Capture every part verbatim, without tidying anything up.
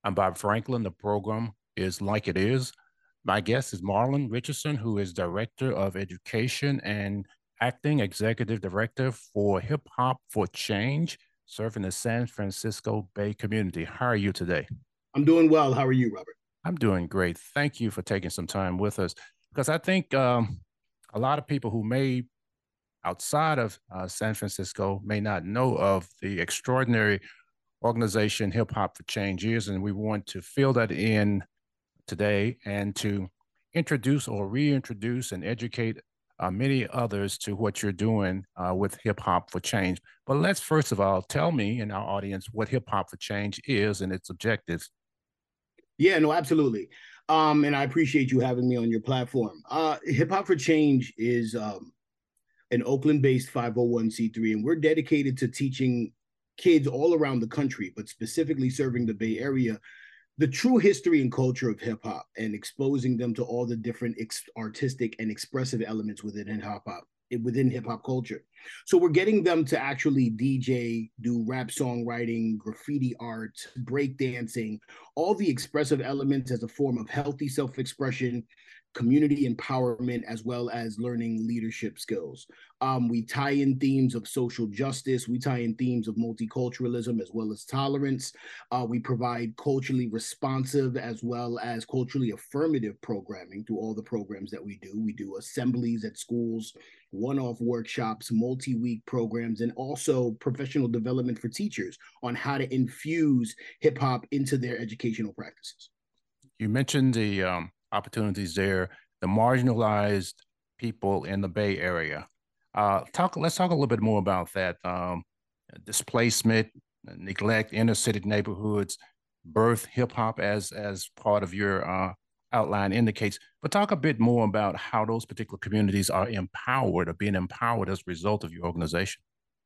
I'm Bob Franklin. The program is Like It Is. My guest is Marlon Richardson, who is Director of Education and Acting Executive Director for Hip Hop for Change, serving the San Francisco Bay community. How are you today? I'm doing well. How are you, Robert? I'm doing great. Thank you for taking some time with us because I think um, a lot of people who may outside of uh, San Francisco may not know of the extraordinary organization Hip Hop for Change is, and we want to fill that in today and to introduce or reintroduce and educate uh, many others to what you're doing uh, with Hip Hop for Change. But let's first of all tell me and our audience what Hip Hop for Change is and its objectives. Yeah, no, absolutely. Um, and I appreciate you having me on your platform. Uh, Hip Hop for Change is um, an Oakland-based five oh one c three, and we're dedicated to teaching kids all around the country, but specifically serving the Bay Area, the true history and culture of hip hop and exposing them to all the different ex- artistic and expressive elements within hip hop within hip hop culture. So we're getting them to actually D J, do rap songwriting, graffiti art, break dancing, all the expressive elements as a form of healthy self-expression, community empowerment, as well as learning leadership skills. Um, we tie in themes of social justice. We tie in themes of multiculturalism as well as tolerance. Uh, we provide culturally responsive as well as culturally affirmative programming through all the programs that we do. We do assemblies at schools, one-off workshops, multi-week programs, and also professional development for teachers on how to infuse hip-hop into their educational practices. You mentioned the um, opportunities there, the marginalized people in the Bay Area. Uh, talk. Let's talk a little bit more about that. Um, displacement, neglect, inner city neighborhoods, birth hip hop as as part of your uh, outline indicates. But talk a bit more about how those particular communities are empowered or being empowered as a result of your organization.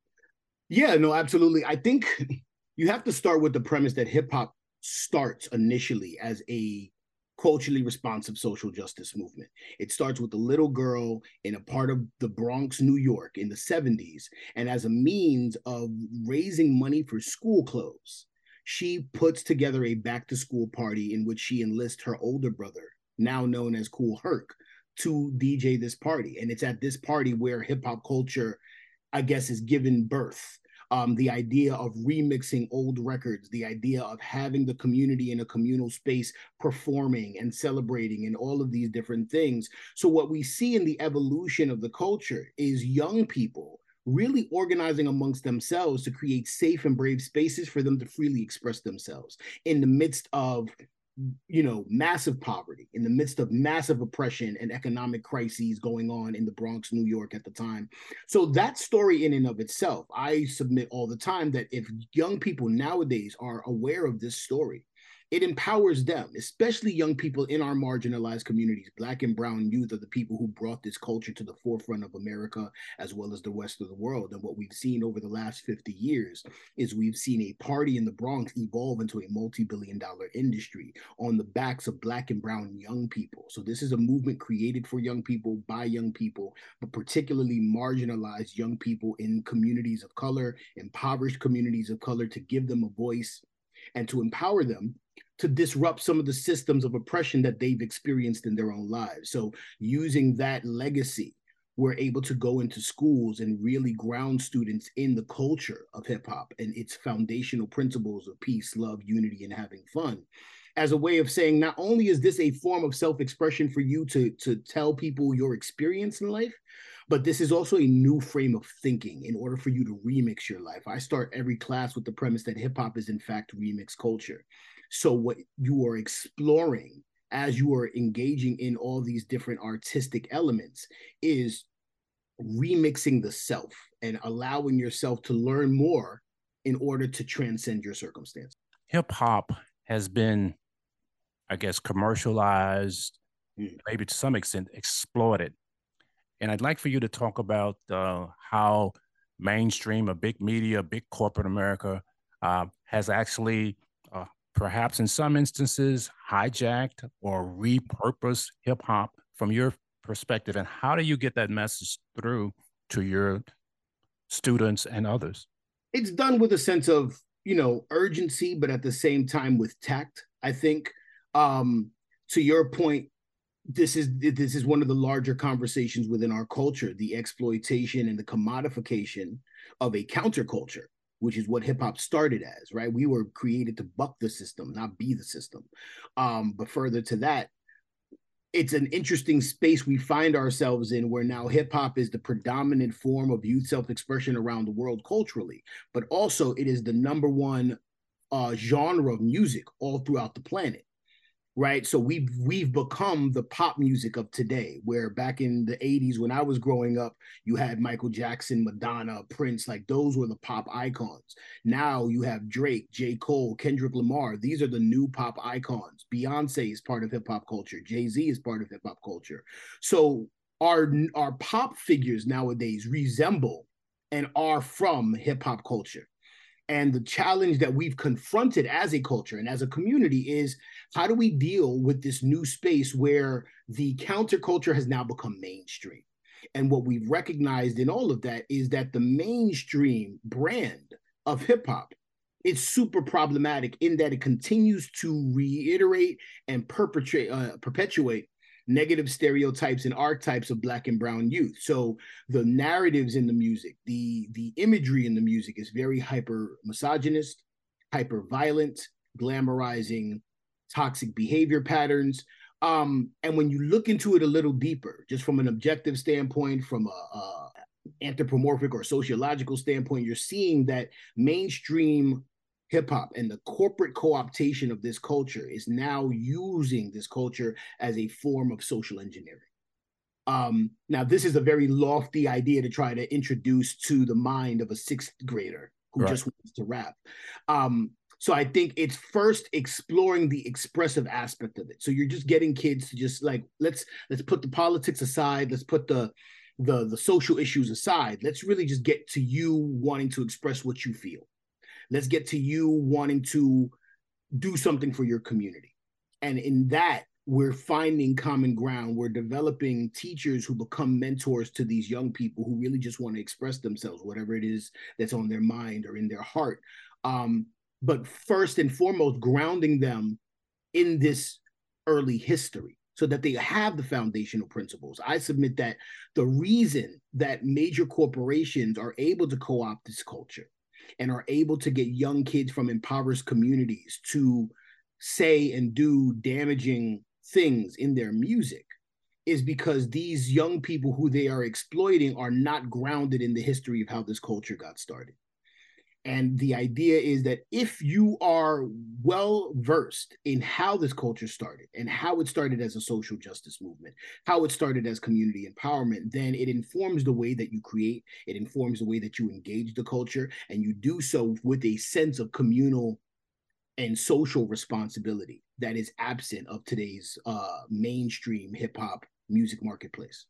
Yeah, no, absolutely. I think you have to start with the premise that hip hop starts initially as a culturally responsive social justice movement. It starts with a little girl in a part of the Bronx, New York in the seventies. And as a means of raising money for school clothes, she puts together a back to school party in which she enlists her older brother, now known as Kool Herc, to D J this party. And it's at this party where hip hop culture, I guess, is given birth. Um, the idea of remixing old records, the idea of having the community in a communal space performing and celebrating and all of these different things. So what we see in the evolution of the culture is young people really organizing amongst themselves to create safe and brave spaces for them to freely express themselves in the midst of, you know, massive poverty, in the midst of massive oppression and economic crises going on in the Bronx, New York at the time. So that story in and of itself, I submit all the time that if young people nowadays are aware of this story, it empowers them, especially young people in our marginalized communities. Black and brown youth are the people who brought this culture to the forefront of America as well as the rest of the world. And what we've seen over the last fifty years is we've seen a party in the Bronx evolve into a multi-billion dollar industry on the backs of Black and brown young people. So this is a movement created for young people, by young people, but particularly marginalized young people in communities of color, impoverished communities of color, to give them a voice and to empower them to disrupt some of the systems of oppression that they've experienced in their own lives. So using that legacy, we're able to go into schools and really ground students in the culture of hip hop and its foundational principles of peace, love, unity, and having fun, as a way of saying, not only is this a form of self-expression for you to, to tell people your experience in life, but this is also a new frame of thinking in order for you to remix your life. I start every class with the premise that hip hop is in fact remix culture. So what you are exploring as you are engaging in all these different artistic elements is remixing the self and allowing yourself to learn more in order to transcend your circumstance. Hip hop has been, I guess, commercialized, Mm. maybe to some extent exploited. And I'd like for you to talk about uh, how mainstream, a big media, big corporate America uh, has actually, uh, perhaps in some instances, hijacked or repurposed hip hop from your perspective. And how do you get that message through to your students and others? It's done with a sense of you know, urgency, but at the same time with tact. I think, um, to your point, this is this is one of the larger conversations within our culture, the exploitation and the commodification of a counterculture, which is what hip hop started as, right? We were created to buck the system, not be the system. Um, but further to that, it's an interesting space we find ourselves in, where now hip hop is the predominant form of youth self-expression around the world culturally, but also it is the number one uh, genre of music all throughout the planet, right? So we've we've become the pop music of today, where back in the eighties when I was growing up, you had Michael Jackson, Madonna, Prince, like those were the pop icons. Now you have Drake, J. Cole, Kendrick Lamar. These are the new pop icons. Beyonce is part of hip hop culture. Jay-Z is part of hip hop culture. So our our pop figures nowadays resemble and are from hip hop culture. And the challenge that we've confronted as a culture and as a community is, how do we deal with this new space where the counterculture has now become mainstream? And what we've recognized in all of that is that the mainstream brand of hip hop is super problematic in that it continues to reiterate and perpetrate, uh, perpetuate negative stereotypes and archetypes of Black and brown youth. So the narratives in the music, the the imagery in the music is very hyper misogynist, hyper violent, glamorizing toxic behavior patterns. Um, and when you look into it a little deeper, just from an objective standpoint, from a, a anthropomorphic or sociological standpoint, you're seeing that mainstream hip hop and the corporate co-optation of this culture is now using this culture as a form of social engineering. Um, now, this is a very lofty idea to try to introduce to the mind of a sixth grader who right. just wants to rap. Um, so I think it's first exploring the expressive aspect of it. So you're just getting kids to just like, let's let's put the politics aside, let's put the the the social issues aside. Let's really just get to you wanting to express what you feel. Let's get to you wanting to do something for your community. And in that, we're finding common ground. We're developing teachers who become mentors to these young people who really just want to express themselves, whatever it is that's on their mind or in their heart. Um, but first and foremost, grounding them in this early history so that they have the foundational principles. I submit that the reason that major corporations are able to co-opt this culture and are able to get young kids from impoverished communities to say and do damaging things in their music is because these young people who they are exploiting are not grounded in the history of how this culture got started. And the idea is that if you are well versed in how this culture started and how it started as a social justice movement, how it started as community empowerment, then it informs the way that you create, it informs the way that you engage the culture, and you do so with a sense of communal and social responsibility that is absent of today's uh, mainstream hip hop music marketplace.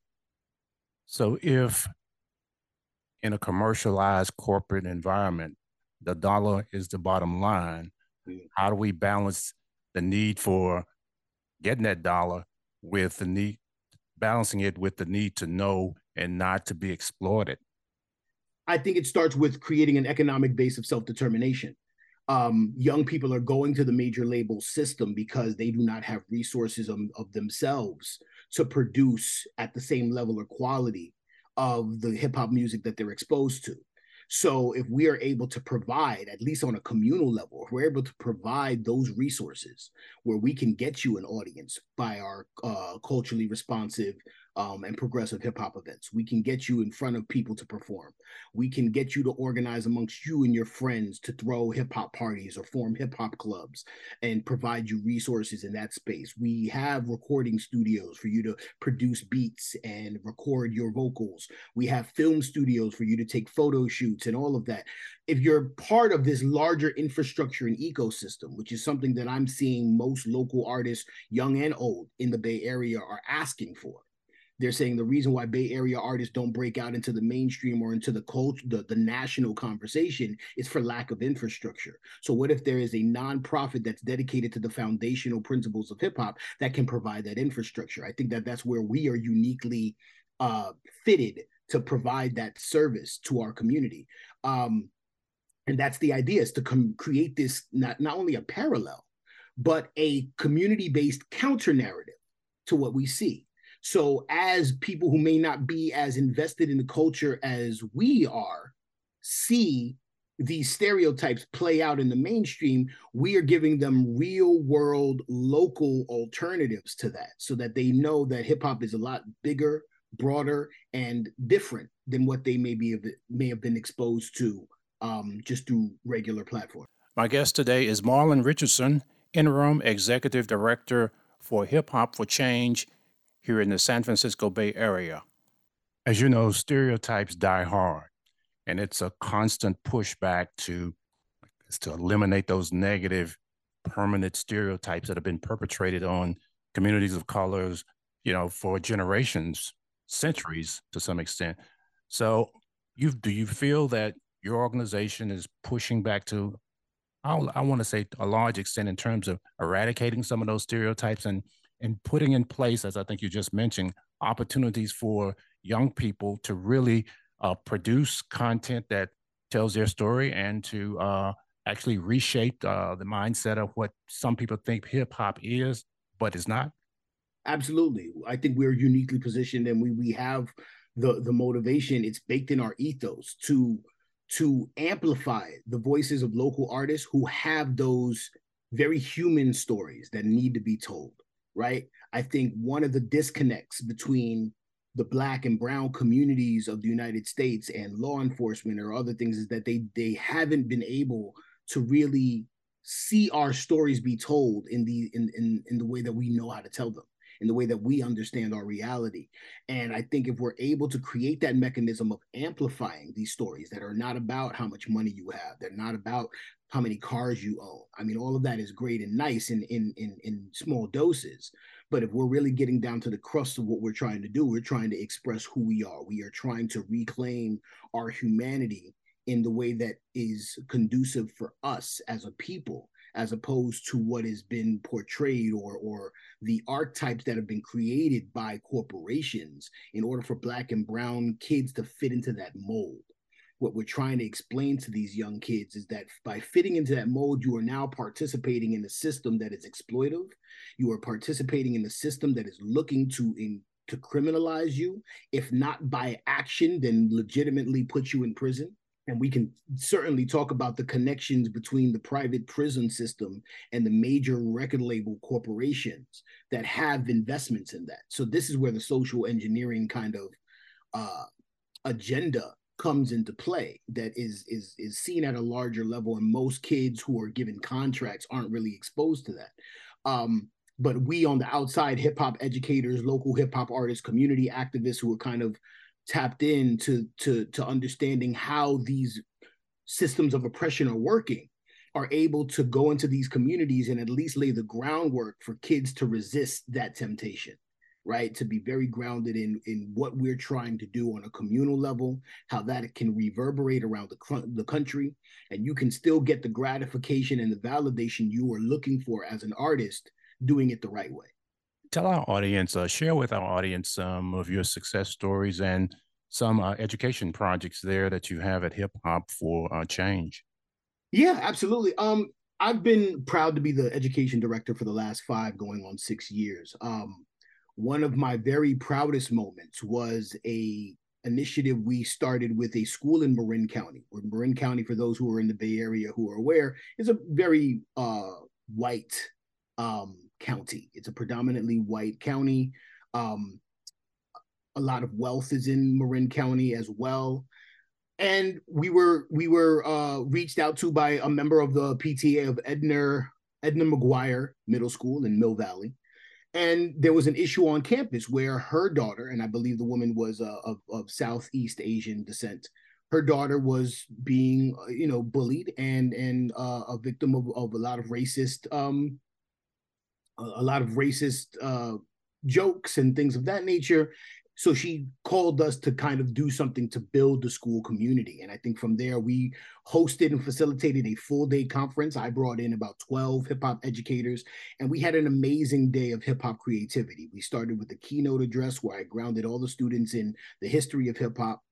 So if in a commercialized corporate environment, the dollar is the bottom line, mm-hmm. how do we balance the need for getting that dollar with the need, balancing it with the need to know and not to be exploited? I think it starts with creating an economic base of self-determination. Um, young people are going to the major label system because they do not have resources of, of themselves to produce at the same level or quality of the hip hop music that they're exposed to. So if we are able to provide, at least on a communal level, if we're able to provide those resources where we can get you an audience by our uh, culturally responsive um, and progressive hip hop events, we can get you in front of people to perform. We can get you to organize amongst you and your friends to throw hip hop parties or form hip hop clubs and provide you resources in that space. We have recording studios for you to produce beats and record your vocals. We have film studios for you to take photo shoots and all of that. If you're part of this larger infrastructure and ecosystem, which is something that I'm seeing most local artists, young and old, in the Bay Area are asking for. They're saying the reason why Bay Area artists don't break out into the mainstream or into the culture, the, the national conversation, is for lack of infrastructure. So what if there is a nonprofit that's dedicated to the foundational principles of hip hop that can provide that infrastructure? I think that that's where we are uniquely uh, fitted to provide that service to our community. Um, And that's the idea, is to com- create this, not, not only a parallel, but a community-based counter narrative to what we see. So as people who may not be as invested in the culture as we are see these stereotypes play out in the mainstream, we are giving them real world local alternatives to that, so that they know that hip hop is a lot bigger, broader, and different than what they may be may have been exposed to um, just through regular platforms. My guest today is Marlon Richardson, Interim Executive Director for Hip Hop for Change here in the San Francisco Bay Area. As you know, stereotypes die hard, and it's a constant pushback to, to eliminate those negative, permanent stereotypes that have been perpetrated on communities of colors, you know, for generations, centuries to some extent. So, you do you feel that your organization is pushing back to, I, I want to say, a large extent, in terms of eradicating some of those stereotypes and and putting in place, as I think you just mentioned, opportunities for young people to really uh, produce content that tells their story, and to uh, actually reshape uh, the mindset of what some people think hip hop is, but is not? Absolutely. I think we're uniquely positioned, and we we have the the motivation. It's baked in our ethos to to amplify the voices of local artists who have those very human stories that need to be told, right? I think one of the disconnects between the Black and brown communities of the United States and law enforcement or other things is that they they haven't been able to really see our stories be told in the in in, in the way that we know how to tell them, in the way that we understand our reality. And I think if we're able to create that mechanism of amplifying these stories that are not about how much money you have, they're not about how many cars you own. I mean, all of that is great and nice in in in, in small doses. But if we're really getting down to the crust of what we're trying to do, we're trying to express who we are. We are trying to reclaim our humanity in the way that is conducive for us as a people, as opposed to what has been portrayed, or or the archetypes that have been created by corporations in order for Black and brown kids to fit into that mold. What we're trying to explain to these young kids is that by fitting into that mold, you are now participating in a system that is exploitive. You are participating in a system that is looking to in, to criminalize you, if not by action, then legitimately put you in prison. And we can certainly talk about the connections between the private prison system and the major record label corporations that have investments in that. So this is where the social engineering kind of uh, agenda comes into play, that is is is seen at a larger level, and most kids who are given contracts aren't really exposed to that. Um, but we on the outside, hip hop educators, local hip hop artists, community activists who are kind of tapped in to, to, to understanding how these systems of oppression are working, are able to go into these communities and at least lay the groundwork for kids to resist that temptation, right? To be very grounded in, in what we're trying to do on a communal level, how that can reverberate around the, the country, and you can still get the gratification and the validation you are looking for as an artist doing it the right way. Tell our audience, uh, share with our audience some of your success stories and some uh, education projects there that you have at Hip Hop for uh, Change. Yeah, absolutely. Um, I've been proud to be the education director for the last five, going on six years. Um, one of my very proudest moments was a initiative we started with a school in Marin County. Where Marin County, for those who are in the Bay Area who are aware, is a very uh, white um, county. It's a predominantly white county. Um, a lot of wealth is in Marin County as well. And we were we were uh, reached out to by a member of the P T A of Edna Edna McGuire Middle School in Mill Valley. And there was an issue on campus where her daughter, and I believe the woman was uh, of, of Southeast Asian descent, her daughter was being, you know, bullied and and uh, a victim of, of a lot of racist, um, a lot of racist uh, jokes and things of that nature. So she called us to kind of do something to build the school community. And I think from there, we hosted and facilitated a full day conference. I brought in about twelve hip hop educators, and we had an amazing day of hip hop creativity. We started with the keynote address where I grounded all the students in the history of hip hop.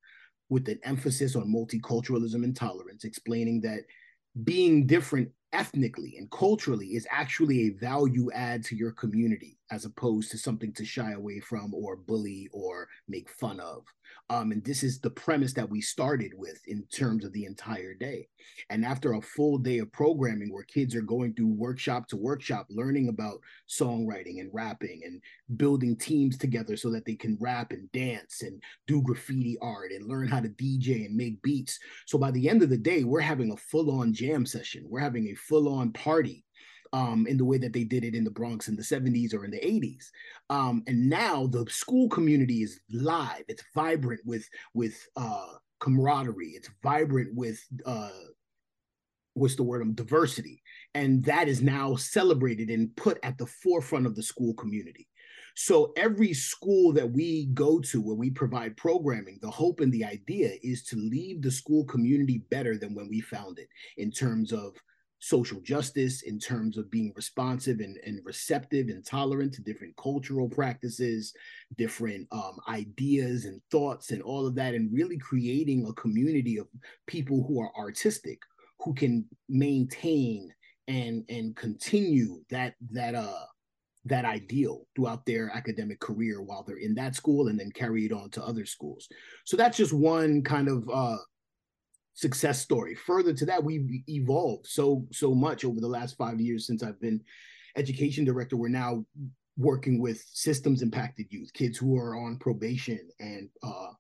with an emphasis on multiculturalism and tolerance, explaining that being different ethnically and culturally is actually a value add to your community as opposed to something to shy away from or bully or make fun of. Um, and this is the premise that we started with in terms of the entire day. And after a full day of programming where kids are going through workshop to workshop, learning about songwriting and rapping and building teams together so that they can rap and dance and do graffiti art and learn how to D J and make beats. So by the end of the day, we're having a full-on jam session. We're having a full-on party um, in the way that they did it in the Bronx in the seventies or in the eighties. Um, and now the school community is live. It's vibrant with, with uh, camaraderie. It's vibrant with, uh, what's the word, um, diversity. And that is now celebrated and put at the forefront of the school community. So every school that we go to where we provide programming, the hope and the idea is to leave the school community better than when we found it in terms of social justice, in terms of being responsive and, and receptive and tolerant to different cultural practices, different um, ideas and thoughts and all of that, and really creating a community of people who are artistic, who can maintain and and continue that that uh that ideal throughout their academic career while they're in that school and then carry it on to other schools. So that's just one kind of uh success story. Further to that, we've evolved so so much over the last five years since I've been education director. We're now working with systems impacted youth, kids who are on probation and uh,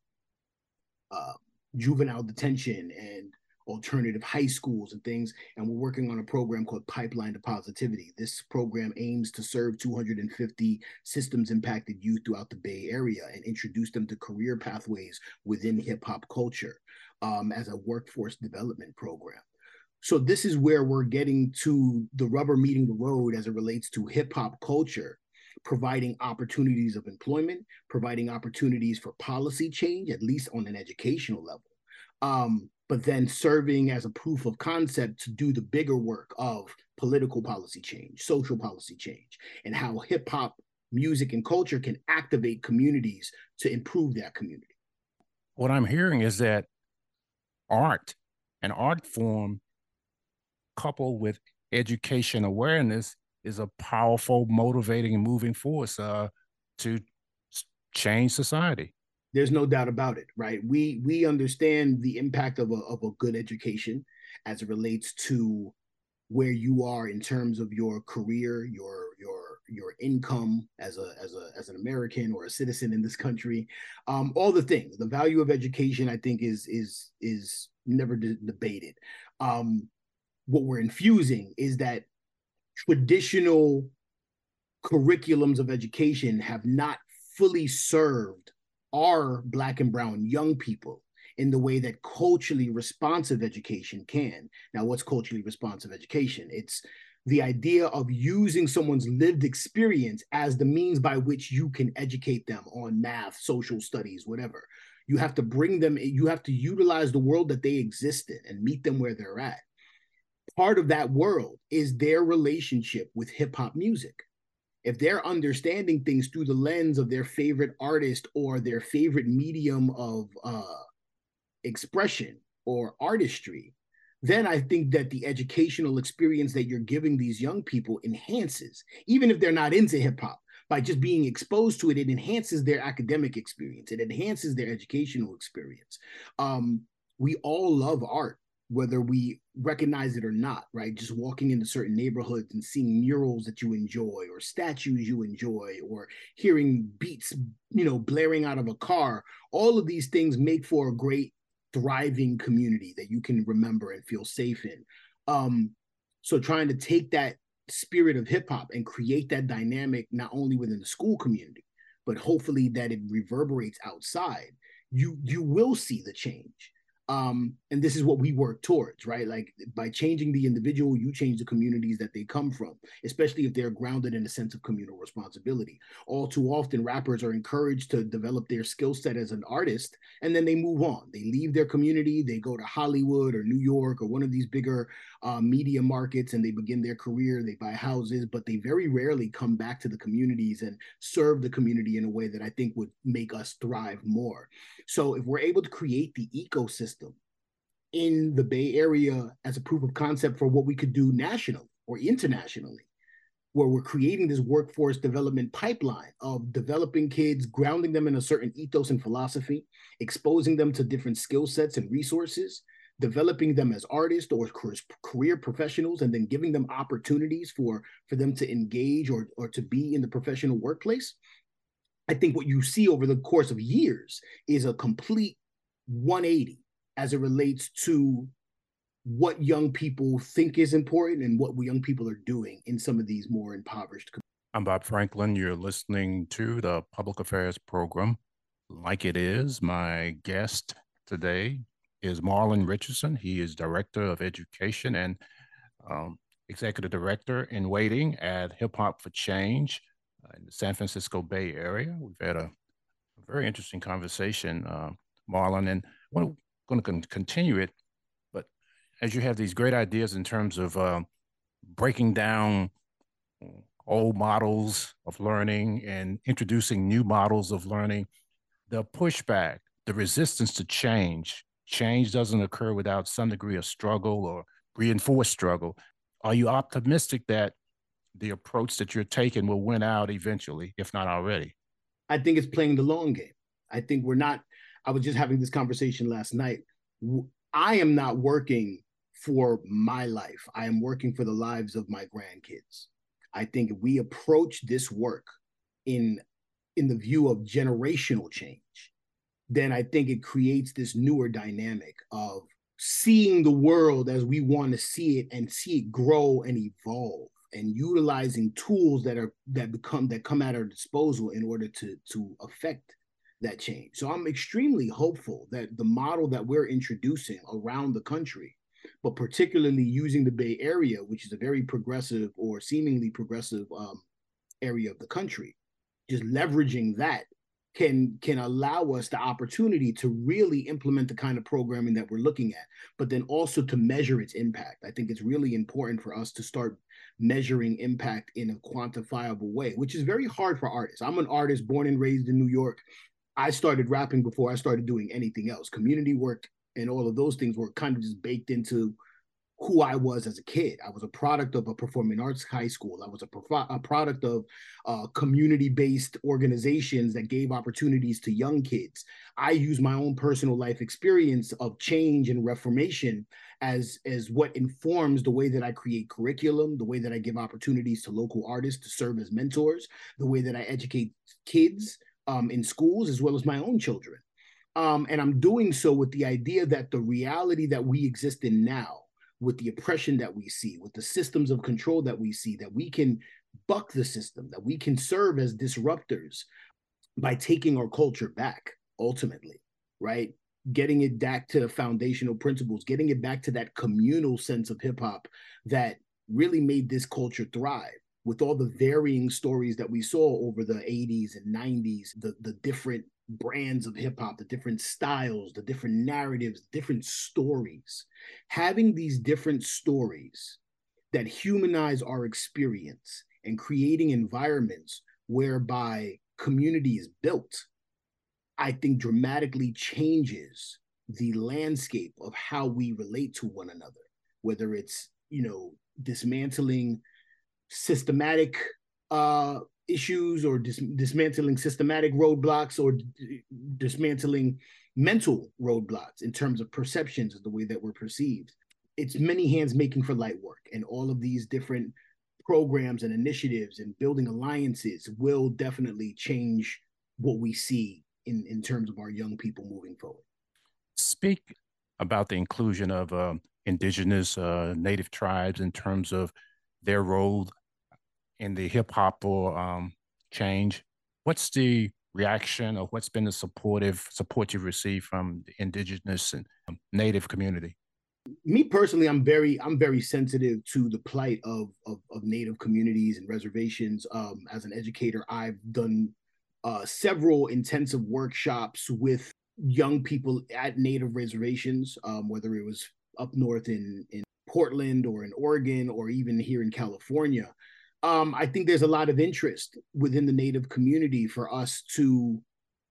uh, juvenile detention and alternative high schools and things. And we're working on a program called Pipeline to Positivity. This program aims to serve two hundred fifty systems impacted youth throughout the Bay Area and introduce them to career pathways within hip hop culture um, as a workforce development program. So this is where we're getting to the rubber meeting the road as it relates to hip hop culture, providing opportunities of employment, providing opportunities for policy change, at least on an educational level. Um, but then serving as a proof of concept to do the bigger work of political policy change, social policy change, and how hip hop music and culture can activate communities to improve that community. What I'm hearing is that art, an art form coupled with education awareness, is a powerful, motivating, and moving force uh, to change society. There's no doubt about it, right? We we understand the impact of a of a good education as it relates to where you are in terms of your career, your your your income as a as a as an American or a citizen in this country, um, all the things. The value of education, I think, is is is never de- debated. Um, what we're infusing is that traditional curriculums of education have not fully served our Black and brown young people in the way that culturally responsive education can. Now, what's culturally responsive education? It's the idea of using someone's lived experience as the means by which you can educate them on math, social studies, whatever. You have to bring them, you have to utilize the world that they exist in and meet them where they're at. Part of that world is their relationship with hip hop music. If they're understanding things through the lens of their favorite artist or their favorite medium of uh, expression or artistry, then I think that the educational experience that you're giving these young people enhances, even if they're not into hip hop. By just being exposed to it, it enhances their academic experience. It enhances their educational experience. Um, we all love art, whether we recognize it or not, right? Just walking into certain neighborhoods and seeing murals that you enjoy or statues you enjoy or hearing beats, you know, blaring out of a car. All of these things make for a great, thriving community that you can remember and feel safe in. Um, so trying to take that spirit of hip hop and create that dynamic, not only within the school community, but hopefully that it reverberates outside, you, you will see the change. Um, and this is what we work towards, right? Like by changing the individual, you change the communities that they come from, especially if they're grounded in a sense of communal responsibility. All too often, rappers are encouraged to develop their skill set as an artist, and then they move on. They leave their community, they go to Hollywood or New York or one of these bigger uh, media markets, and they begin their career. They buy houses, but they very rarely come back to the communities and serve the community in a way that I think would make us thrive more. So if we're able to create the ecosystem in the Bay Area as a proof of concept for what we could do nationally or internationally, where we're creating this workforce development pipeline of developing kids, grounding them in a certain ethos and philosophy, exposing them to different skill sets and resources, developing them as artists or career professionals, and then giving them opportunities for, for them to engage or, or to be in the professional workplace. I think what you see over the course of years is a complete one eighty as it relates to what young people think is important and what young people are doing in some of these more impoverished communities. I'm Bob Franklin. You're listening to the Public Affairs Program, Like It Is. My guest today is Marlon Richardson. He is Director of Education and um, Executive Director in Waiting at Hip Hop for Change uh, in the San Francisco Bay Area. We've had a, a very interesting conversation, uh, Marlon, and we're going to continue it. But as you have these great ideas in terms of uh, breaking down old models of learning and introducing new models of learning, the pushback, the resistance to change, change doesn't occur without some degree of struggle or reinforced struggle. Are you optimistic that the approach that you're taking will win out eventually, if not already? I think it's playing the long game. I think we're not, I was just having this conversation last night. I am not working for my life. I am working for the lives of my grandkids. I think if we approach this work in, in the view of generational change, then I think it creates this newer dynamic of seeing the world as we want to see it and see it grow and evolve, and utilizing tools that are that become that come at our disposal in order to to affect that change. So I'm extremely hopeful that the model that we're introducing around the country, but particularly using the Bay Area, which is a very progressive or seemingly progressive um, area of the country, just leveraging that can can allow us the opportunity to really implement the kind of programming that we're looking at, but then also to measure its impact. I think it's really important for us to start measuring impact in a quantifiable way, which is very hard for artists. I'm an artist born and raised in New York. I started rapping before I started doing anything else. Community work and all of those things were kind of just baked into who I was as a kid. I was a product of a performing arts high school. I was a, pro- a product of uh, community-based organizations that gave opportunities to young kids. I use my own personal life experience of change and reformation as, as what informs the way that I create curriculum, the way that I give opportunities to local artists to serve as mentors, the way that I educate kids um, in schools, as well as my own children. Um, and I'm doing so with the idea that the reality that we exist in now, with the oppression that we see, with the systems of control that we see, that we can buck the system, that we can serve as disruptors by taking our culture back, ultimately, right? Getting it back to the foundational principles, getting it back to that communal sense of hip hop that really made this culture thrive. With all the varying stories that we saw over the eighties and nineties, the, the different brands of hip hop, the different styles, the different narratives, different stories, having these different stories that humanize our experience and creating environments whereby community is built, I think dramatically changes the landscape of how we relate to one another, whether it's, you know, dismantling systematic uh, issues or dis- dismantling systematic roadblocks or d- dismantling mental roadblocks in terms of perceptions of the way that we're perceived. It's many hands making for light work, and all of these different programs and initiatives and building alliances will definitely change what we see in, in terms of our young people moving forward. Speak about the inclusion of uh, indigenous uh, native tribes in terms of their role in the hip hop or um, change. What's the reaction, or what's been the supportive support you've received from the indigenous and um, native community? Me personally, I'm very I'm very sensitive to the plight of of, of native communities and reservations. Um, as an educator, I've done uh, several intensive workshops with young people at native reservations, um, whether it was up north in in Portland or in Oregon or even here in California. Um, I think there's a lot of interest within the native community for us to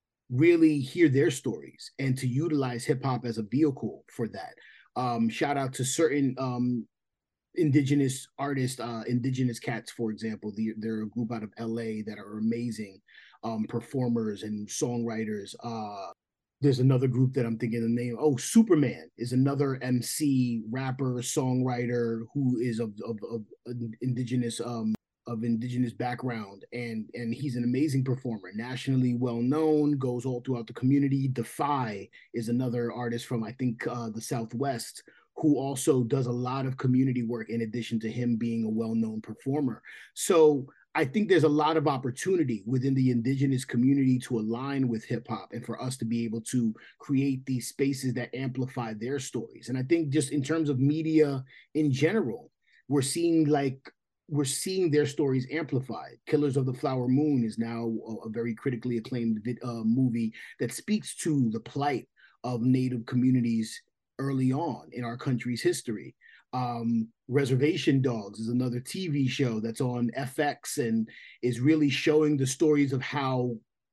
really hear their stories and to utilize hip hop as a vehicle for that. Um, shout out to certain um, indigenous artists, uh, indigenous cats, for example. The, they're a group out of L A that are amazing um, performers and songwriters. Uh, there's another group that I'm thinking the name. Oh, Superman is another M C, rapper, songwriter who is of of, of indigenous um, of indigenous background, and and he's an amazing performer, nationally well known, goes all throughout the community. Defy is another artist from I think uh, the Southwest who also does a lot of community work in addition to him being a well-known performer. So I think there's a lot of opportunity within the indigenous community to align with hip hop and for us to be able to create these spaces that amplify their stories. And I think just in terms of media in general, we're seeing like we're seeing their stories amplified. Killers of the Flower Moon is now a, a very critically acclaimed uh, movie that speaks to the plight of Native communities early on in our country's history. Um, Reservation Dogs is another T V show that's on F X and is really showing the stories of how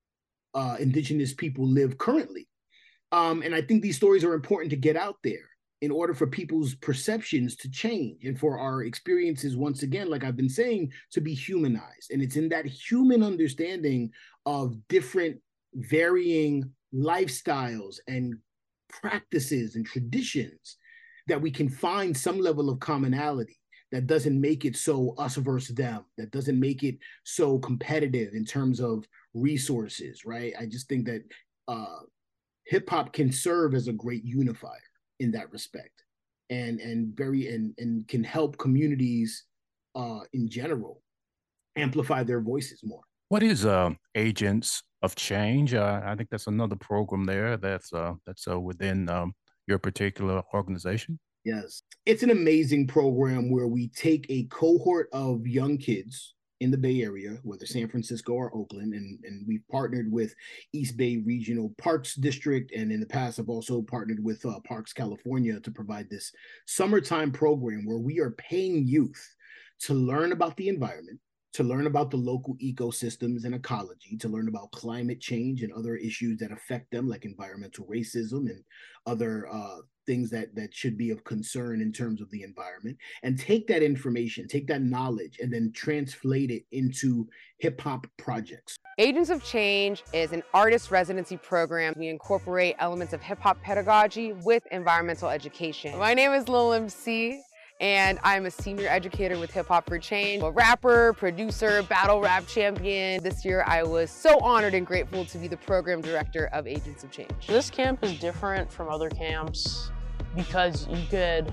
uh, indigenous people live currently. Um, and I think these stories are important to get out there in order for people's perceptions to change and for our experiences, once again, like I've been saying, to be humanized. And it's in that human understanding of different varying lifestyles and practices and traditions that we can find some level of commonality that doesn't make it so us versus them, that doesn't make it so competitive in terms of resources, right? I just think that uh, hip hop can serve as a great unifier in that respect, and and very and and can help communities uh, in general amplify their voices more. What is uh, Agents of Change? Uh, I think that's another program there that's uh, that's uh, within um, your particular organization. Yes, it's an amazing program where we take a cohort of young kids in the Bay Area, whether San Francisco or Oakland, and, and we've partnered with East Bay Regional Parks District, and in the past I've also partnered with uh, Parks California to provide this summertime program where we are paying youth to learn about the environment, to learn about the local ecosystems and ecology, to learn about climate change and other issues that affect them, like environmental racism and other uh, things that that should be of concern in terms of the environment, and take that information, take that knowledge, and then translate it into hip hop projects. Agents of Change is an artist residency program. We incorporate elements of hip hop pedagogy with environmental education. My name is Lil M C, and I'm a senior educator with Hip Hop for Change, a rapper, producer, battle rap champion. This year I was so honored and grateful to be the program director of Agents of Change. This camp is different from other camps because you could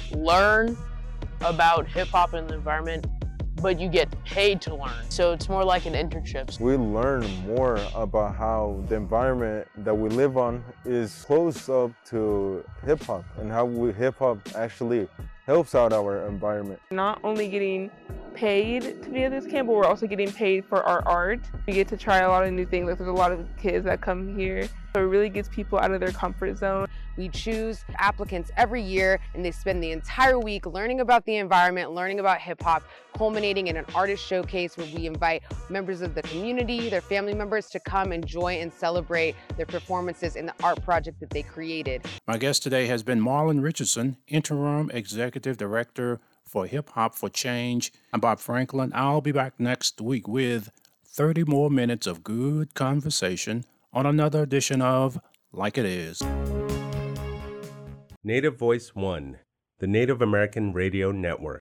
learn about hip hop and the environment, but you get paid to learn. So it's more like an internship. We learn more about how the environment that we live on is close up to hip hop and how hip hop actually helps out our environment. Not only getting paid to be at this camp, but we're also getting paid for our art. We get to try a lot of new things. Like, there's a lot of kids that come here. So it really gets people out of their comfort zone. We choose applicants every year, and they spend the entire week learning about the environment, learning about hip hop, culminating in an artist showcase where we invite members of the community, their family members, to come enjoy and celebrate their performances in the art project that they created. My guest today has been Marlon Richardson, Interim Executive Director for Hip Hop for Change. I'm Bob Franklin. I'll be back next week with thirty more minutes of good conversation on another edition of Like It Is. Native Voice One, the Native American Radio Network.